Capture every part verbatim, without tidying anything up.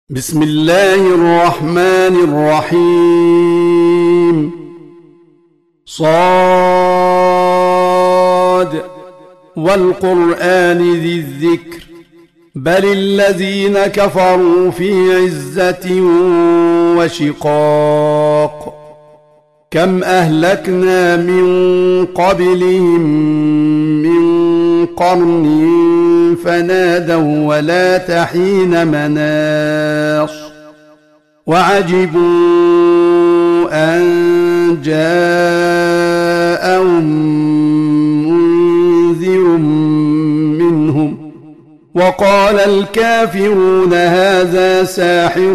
بسم الله الرحمن الرحيم. صاد والقرآن ذي الذكر بل الذين كفروا في عزة وشقاق كم أهلكنا من قبلهم من قرن فنادوا ولا تحين مناص وعجبوا أن جاءهم منذر منهم وقال الكافرون هذا ساحر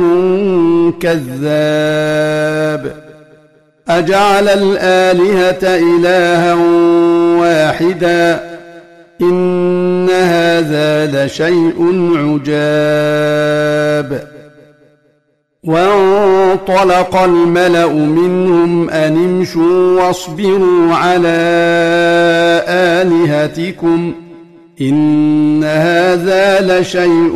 كذاب أجعل الآلهة إلها واحدا إن هذا لشيء عجاب. وانطلق الملأ منهم أن امشوا واصبروا على آلهتكم إن هذا لشيء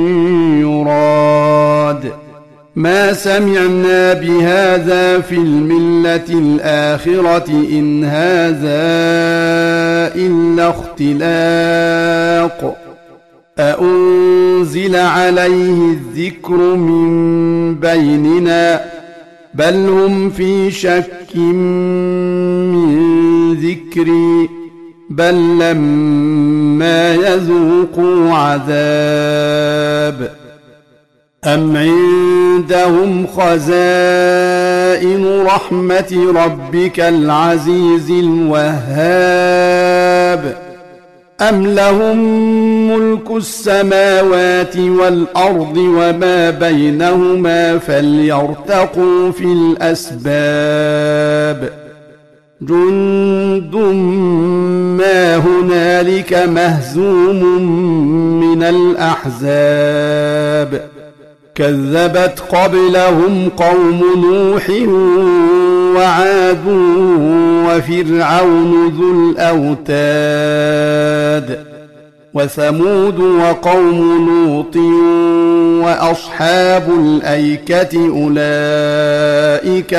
يراد ما سمعنا بهذا في الملة الآخرة إن هذا إلا اختلاق أأنزل عليه الذكر من بيننا بل هم في شك من ذكري بل لما يذوقوا عذاب أم عندهم خزائن رحمة ربك العزيز الوهاب أم لهم ملك السماوات والأرض وما بينهما فليرتقوا في الأسباب جند ما هنالك مهزوم من الأحزاب كذبت قبلهم قوم نوح وعاد وفرعون ذو الأوتاد وثمود وقوم لوط وأصحاب الأيكة أولئك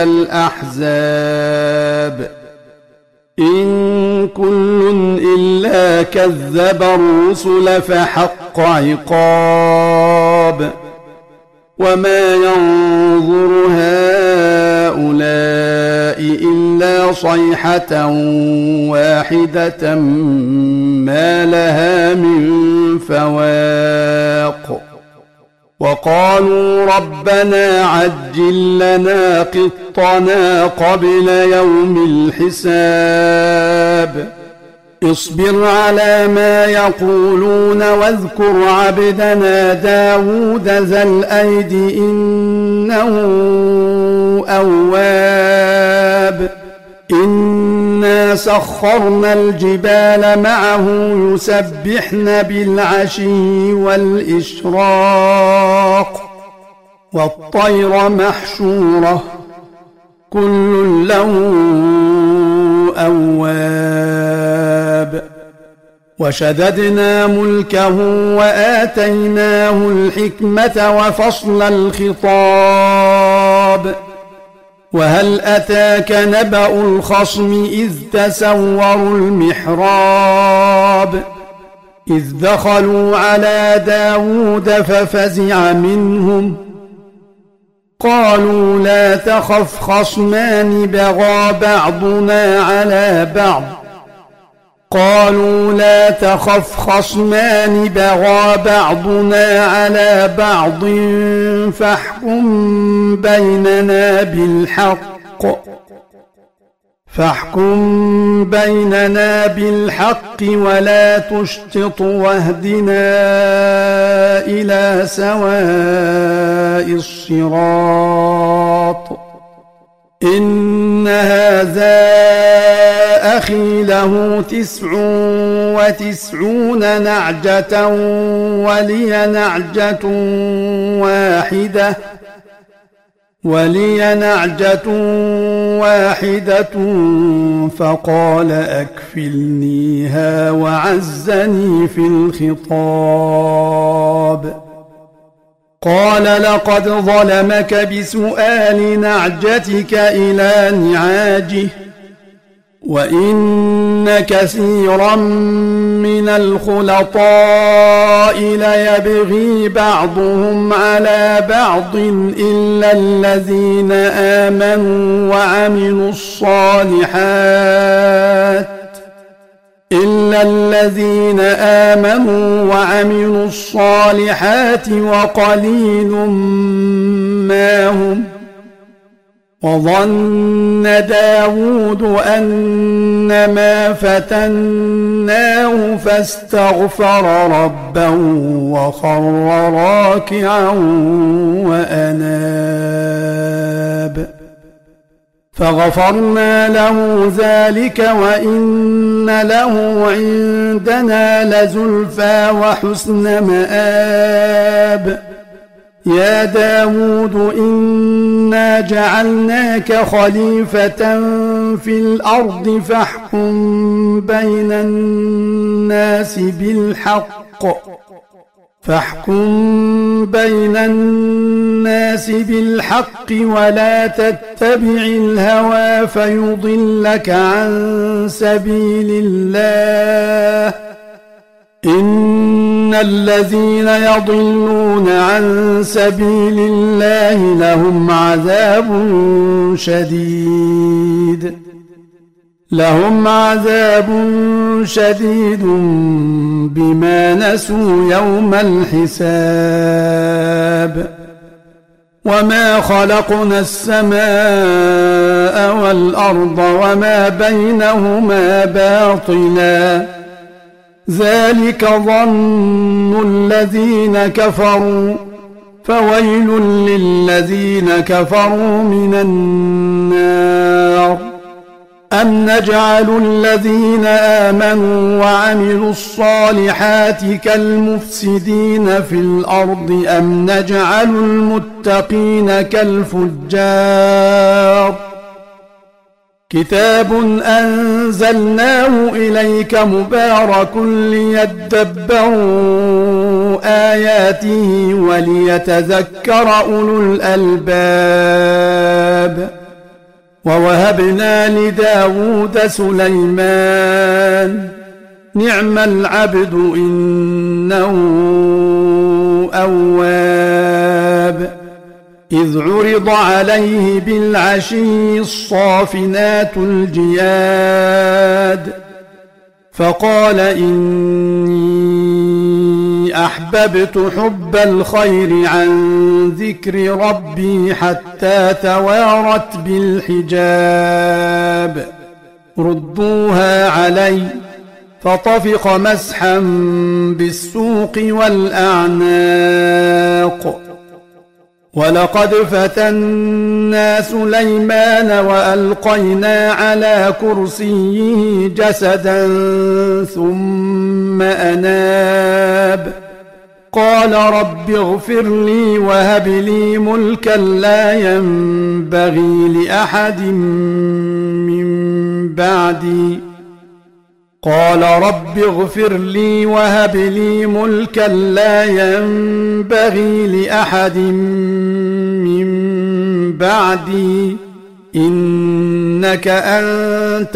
الأحزاب إن كل إلا كذب الرسل فحق عقاب وما ينظر هؤلاء إلا صيحة واحدة ما لها من فواق وقالوا ربنا عجل لنا قطنا قبل يوم الحساب اصبر على ما يقولون واذكر عبدنا داود ذا الأيد إنه أواب إنا سخرنا الجبال معه يسبحن بالعشي والإشراق والطير محشورة كل له أواب وشددنا ملكه وآتيناه الحكمة وفصل الخطاب وهل أتاك نبأ الخصم إذ تسوروا المحراب إذ دخلوا على داود ففزع منهم قالوا لا تخف خصمان بغى بعضنا على بعض قالوا لا تخف خصمان بغى بعضنا على بعض فاحكم بيننا بالحق فاحكم بيننا بالحق ولا تشطط واهدنا إلى سواء الصراط إن هذا أخي له تسع وتسعون نعجة ولي نعجة واحدة ولي نعجة واحدة فقال أكفلنيها وعزني في الخطاب قال لقد ظلمك بسؤال نعجتك إلى نعاجه وإن كثيرا من الخلطاء ليبغي بعضهم على بعض إلا الذين آمنوا وعملوا الصالحات إلا الذين آمنوا وعملوا الصالحات وقليل ما هم وظن داود أنما فتناه فاستغفر ربه وخر راكعا وأناب فغفرنا له ذلك وإن له عندنا لزلفى وحسن مآب يا داود إنا جعلناك خليفة في الأرض فاحكم بين الناس بالحق فاحكم بين الناس بالحق ولا تتبع الهوى فيضلك عن سبيل الله إن الذين يضلون عن سبيل الله لهم عذاب شديد لهم عذاب شديد بما نسوا يوم الحساب وما خلقنا السماء والأرض وما بينهما باطلا ذلك ظن الذين كفروا فويل للذين كفروا من النار أم نجعل الذين آمنوا وعملوا الصالحات كالمفسدين في الأرض أم نجعل المتقين كالفجار كتاب أنزلناه إليك مبارك ليدبروا آياته وليتذكر أولو الألباب ووهبنا لداود سليمان نعم العبد إنه أواب إذ عرض عليه بالعشي الصافنات الجياد فقال إني أحببت حب الخير عن ذكر ربي حتى توارت بالحجاب ردوها علي فطفق مسحا بالسوق والأعناق ولقد فتنا سليمان وألقينا على كرسيه جسدا ثم أناب قال رب اغفر لي وهب لي ملكا لا ينبغي لأحد من بعدي قال رب اغفر لي وهب لي ملكا لا ينبغي لأحد من بعدي إنك أنت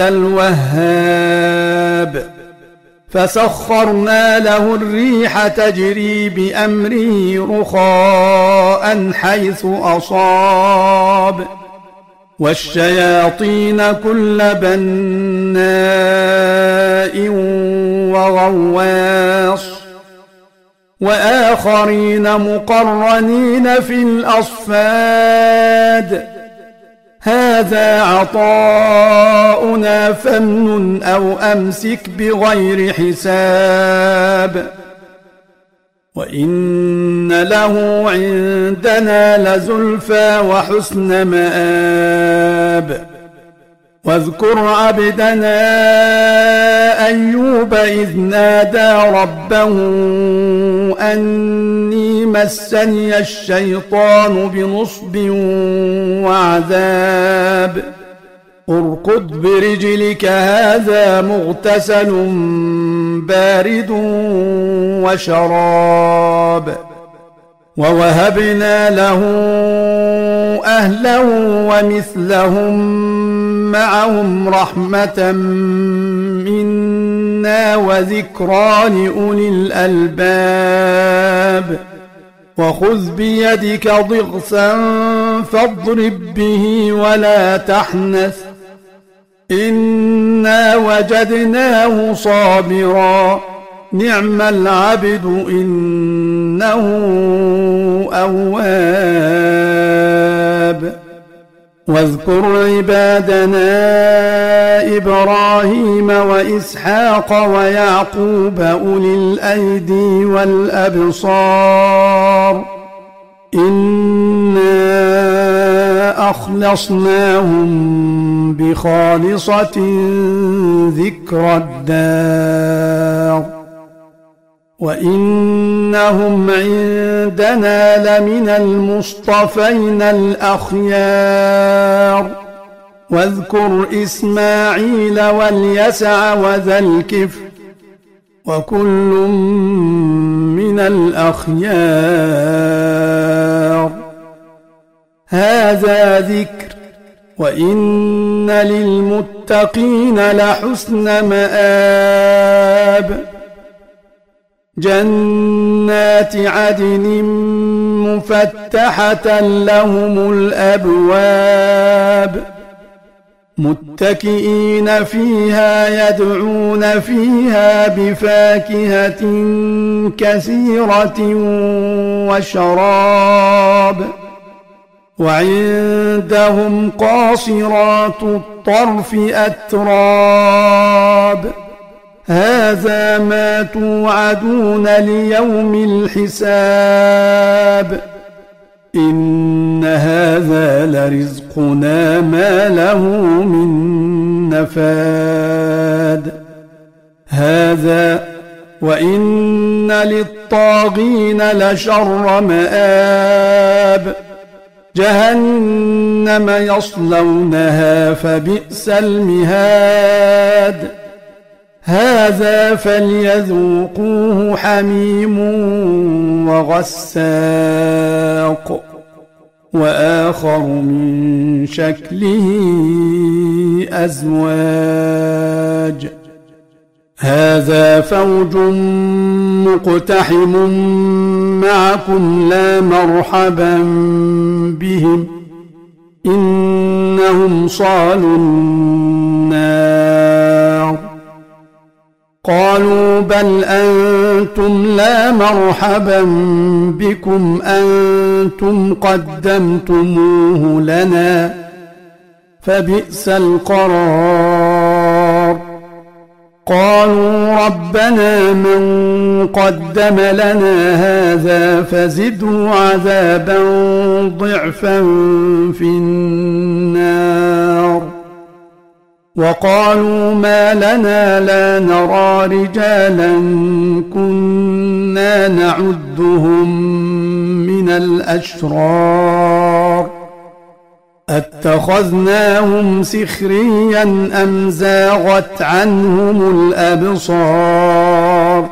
الوهاب فسخرنا له الريح تجري بأمره رخاء حيث أصاب والشياطين كل بناء وغواص وآخرين مقرنين في الأصفاد هذا عطاؤنا فامنن أو أمسك بغير حساب وإن له عندنا لزلفى وحسن مآب واذكر عبدنا أيوب إذ نادى ربه أني مسني الشيطان بنصب وعذاب اركض برجلك هذا مغتسل بارد وشراب ووهبنا له أهله ومثلهم معهم رحمة منا وذكرى لأولي الألباب وخذ بيدك ضغثا فاضرب به ولا تحنث إنا وجدناه صابرا نعم العبد إنه أواب واذكر عبادنا إبراهيم وإسحاق ويعقوب أولي الأيدي والأبصار إنا أخلصناهم بخالصة ذكر الدار وإنهم عندنا لمن المصطفين الأخيار واذكر إسماعيل واليسع وذا الكفل وكل من الأخيار هذا ذكر وإن للمتقين لحسن مآب جنات عدن مفتحة لهم الأبواب متكئين فيها يدعون فيها بفاكهة كثيرة وشراب وعندهم قاصرات الطرف أتراب هذا ما توعدون ليوم الحساب إن هذا لرزقنا ما له من نفاد هذا وإن للطاغين لشر مآب جهنم يصلونها فبئس المهاد هذا فليذوقوه حميم وغساق وآخر من شكله أزواج هذا فوج مقتحم معكم لا مرحبا بهم إنهم صالوا النار قالوا بل أنتم لا مرحبا بكم أنتم قدمتموه لنا فبئس القرار قالوا ربنا من قدم لنا هذا فزده عذابا ضعفا في النار وقالوا ما لنا لا نرى رجالا كنا نعدهم من الأشرار أتخذناهم سخريا أم زاغت عنهم الأبصار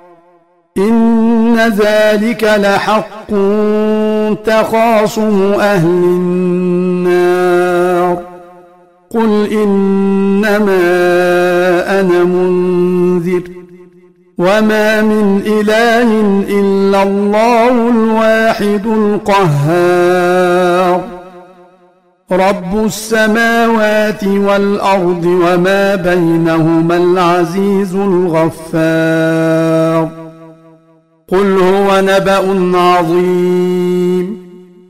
إن ذلك لحق تخاصم أهل النار قل إنما أنا منذر وما من إله إلا الله الواحد القهار رب السماوات والأرض وما بينهما العزيز الغفار قل هو نبأ عظيم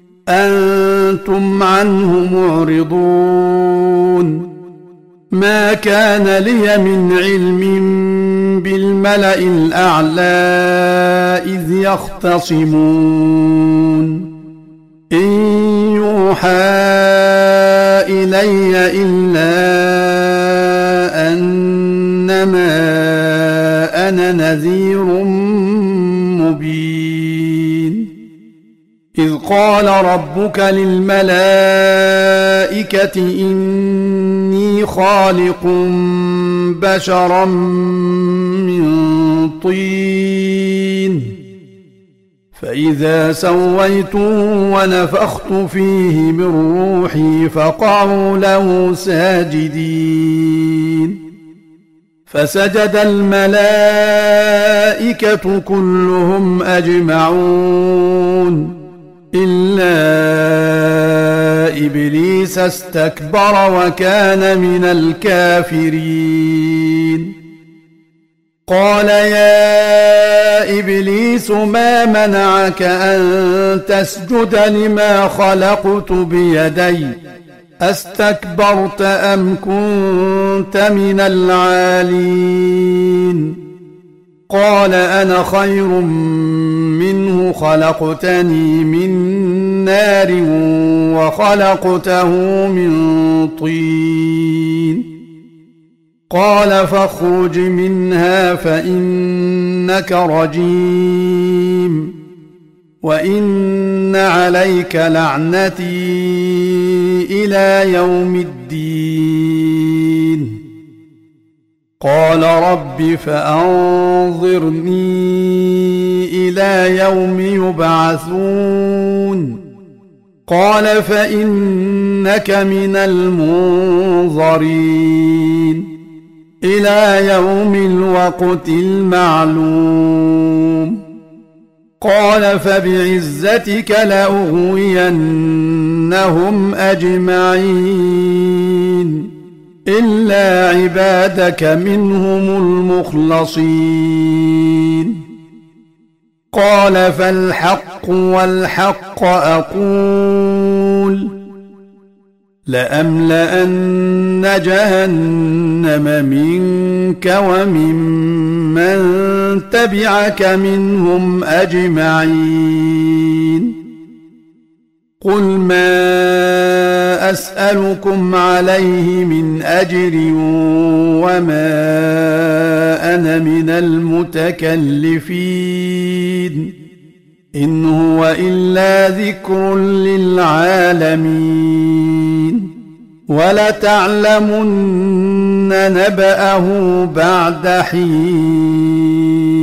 أنتم عنه معرضون ما كان لي من علم بالملأ الأعلى إذ يختصمون إن يوحى إلي إلا أنما أنا نذير مبين إذ قال ربك للملائكة إني خالق بشرا من طين فإذا سويته ونفخت فيه من روحي فقعوا له ساجدين فسجد الملائكة كلهم أجمعون إلا إبليس استكبر وكان من الكافرين قال يا إبليس ما منعك أن تسجد لما خلقت بيدي أستكبرت أم كنت من العالين قال أنا خير منه خلقتني من نار وخلقته من طين قال فاخرج منها فإنك رجيم وإن عليك لعنتي إلى يوم الدين قال رب فأنظرني إلى يوم يبعثون قال فإنك من المنظرين إلى يوم الوقت المعلوم قال فبعزتك لأغوينهم أجمعين إلا عبادك منهم المخلصين قال فالحق والحق أقول لأملأن جهنم منك وممن تبعك منهم أجمعين قل ما أسألكم عليه من أجر وما أنا من المتكلفين إن هو إلا ذكر للعالمين ولتعلمن نبأه بعد حين